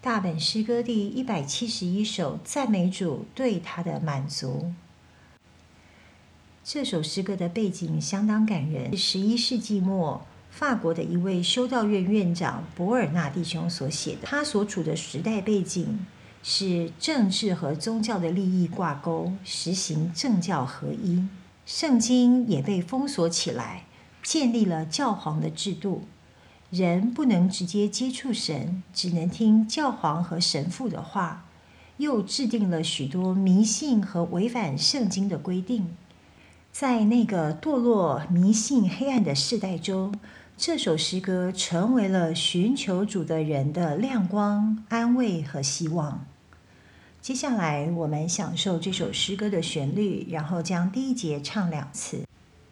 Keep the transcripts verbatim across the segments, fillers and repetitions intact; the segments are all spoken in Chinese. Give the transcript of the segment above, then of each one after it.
大本诗歌第一百七十一首，赞美主对他的满足。这首诗歌的背景相当感人，是十一世纪末法国的一位修道院院长博尔纳弟兄所写的。他所处的时代背景是政治和宗教的利益挂钩，实行政教合一，圣经也被封锁起来，建立了教皇的制度，人不能直接接触神，只能听教皇和神父的话，又制定了许多迷信和违反圣经的规定。在那个堕落、迷信、黑暗的世代中，这首诗歌成为了寻求主的人的亮光、安慰和希望。接下来我们享受这首诗歌的旋律，然后将第一节唱两次。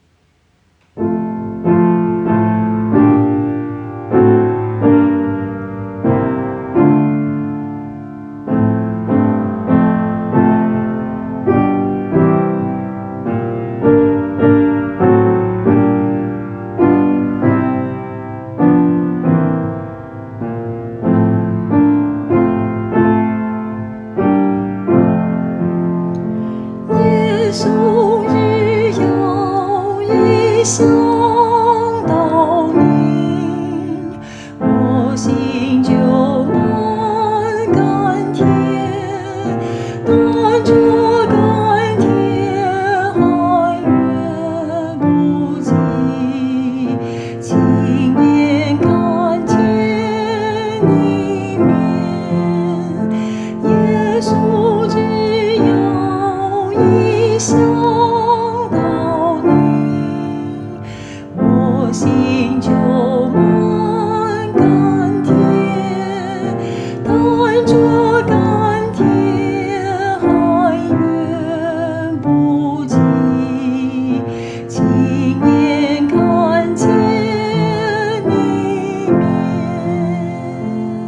想到你，我心就满甘甜，但这甘甜还远不及亲眼看见你面。耶稣，只要一想到你，我心就满甘甜，但这甘甜还远不及亲眼看见你面。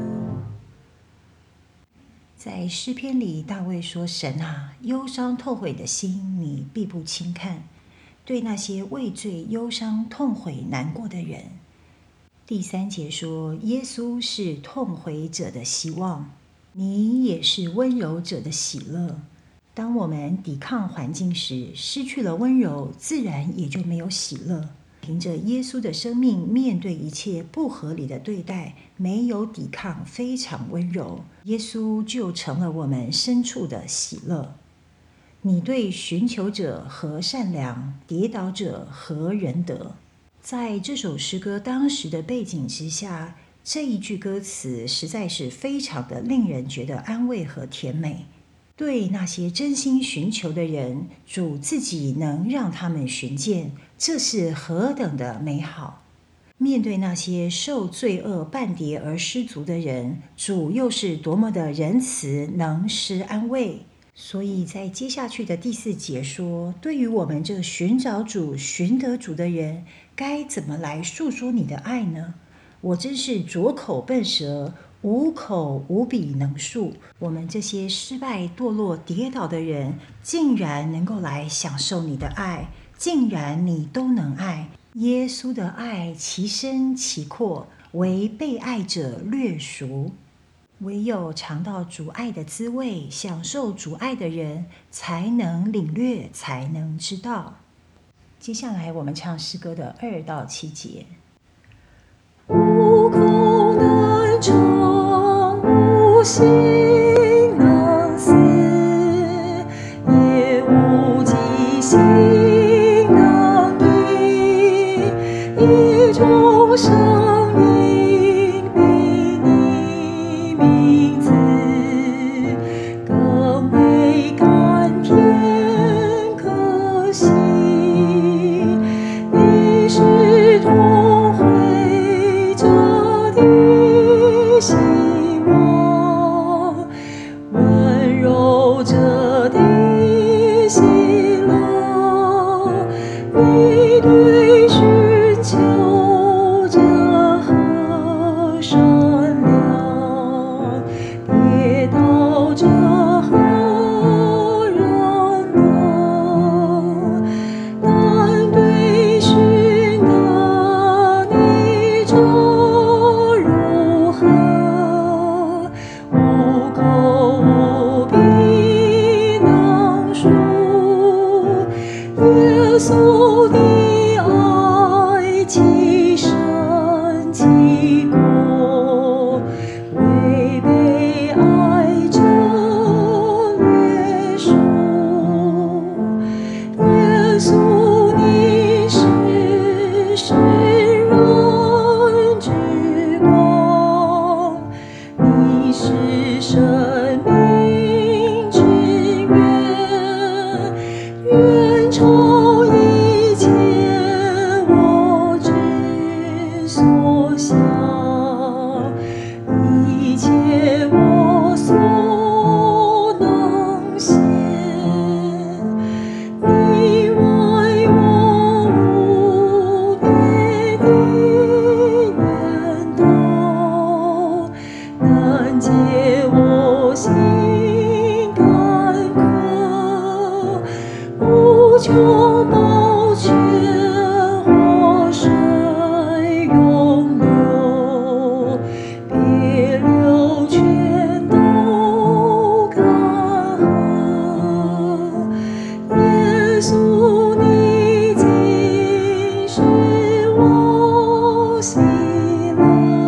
在诗篇里，大卫说：神啊，忧伤痛悔的心你必不轻看，对那些畏罪、忧伤、痛悔、难过的人。第三节说，耶稣是痛悔者的希望，你也是温柔者的喜乐。当我们抵抗环境时，失去了温柔，自然也就没有喜乐。凭着耶稣的生命面对一切不合理的对待，没有抵抗，非常温柔，耶稣就成了我们深处的喜乐。你对寻求者何善良，跌倒者何仁德。在这首诗歌当时的背景之下，这一句歌词实在是非常的令人觉得安慰和甜美。对那些真心寻求的人，主自己能让他们寻见，这是何等的美好。面对那些受罪恶绊跌而失足的人，主又是多么的仁慈，能施安慰。所以在接下去的第四节说，对于我们这寻找主、寻得主的人，该怎么来述说你的爱呢？我真是拙口笨舌，无口无笔能述。我们这些失败、堕落、跌倒的人，竟然能够来享受你的爱，竟然你都能爱。耶稣的爱其深其阔，为被爱者略熟。唯有尝到主爱的滋味，享受主爱的人，才能领略，才能知道。接下来我们唱诗歌的二到七节。 无口难唱，无心能思，也无迹心能语，一种声音比你名字更为甘甜可喜。你是痛悔者的希望，温柔者的喜乐。你对寻求者何善良，跌倒者何仁德。但对寻得你者如何， 生命之源，愿超一切我之所想，一切我所能显。你为我无边的源头，难解我心干渴，无穷宝泉活水永流，别流全都干涸。耶稣，你竟是我喜乐。